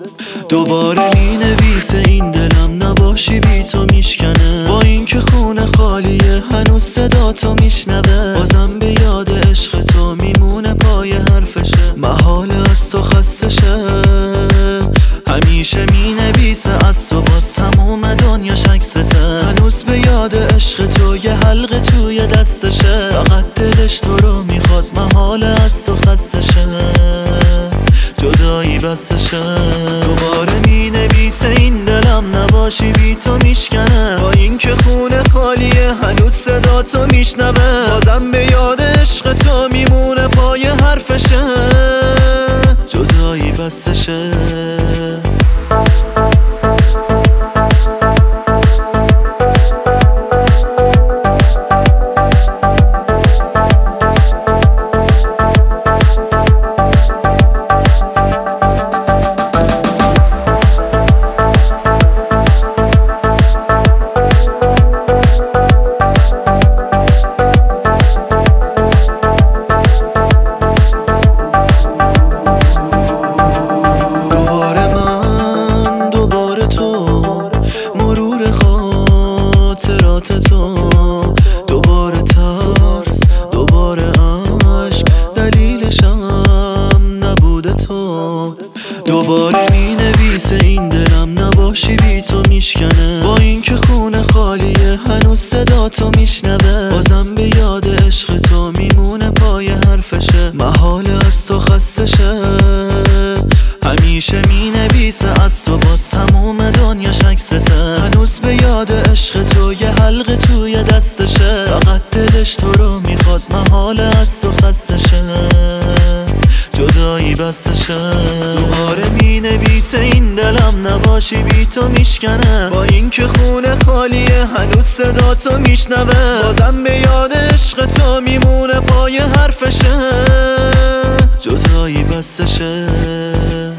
دوباره می نویسه این دلم نباشی بی تو میشکنه. با اینکه خونه خالیه هنوز صدا تو میشنوه. بازم به یاد عشق تو میمونه پای حرفشه. محال از تو خسته شه. همیشه می نویسه از تو باز تموم دنیاش عکسته. هنوز به یاد عشق تو یه حلقه توی دستشه. فقط دلش تو رو میخواد محال از تو خسته شه. جدایی بستشه. دوباره می نویسه این دلم نباشی بی تو میشکنه. با اینکه خونه خالیه هنوز صدا تو میشنوه. بازم به یاد عشق تو میمونه پای حرفشه. جدایی بستشه. تو دوباره ترس، دوباره عشق، دلیلشم نبوده تو. دوباره می نویسه این دلم نباشی بی تو میشکنه. با اینکه خونه خالیه هنوز صدا تو میشنوه. بازم به یاد عشق تو میمونه پای حرفشه. محال از تو خسته شه. همیشه می نویسه از تو باز تموم دنیاش عکسته. هنوز به یاد عشق تو یه حلقه توی دستشه. فقط دلش تو رو میخواد محال از تو خسته شه. جدایی بستشه. دوباره می نویسه این دلم نباشی بی تو میشکنه. با اینکه خونه خالیه هنوز صدا تو میشنوه. بازم به یاد عشق تو میمونه پای حرفشه. جدایی بستشه.